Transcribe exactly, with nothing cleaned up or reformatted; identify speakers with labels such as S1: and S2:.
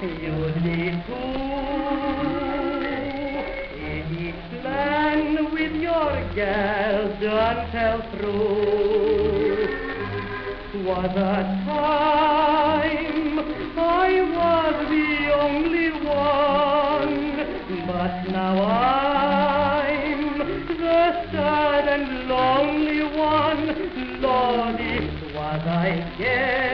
S1: You did too. In each plan with your gals done fell through. 'Twas a time I was the only one, but now I'm the sad and lonely one. Lord, it was I guess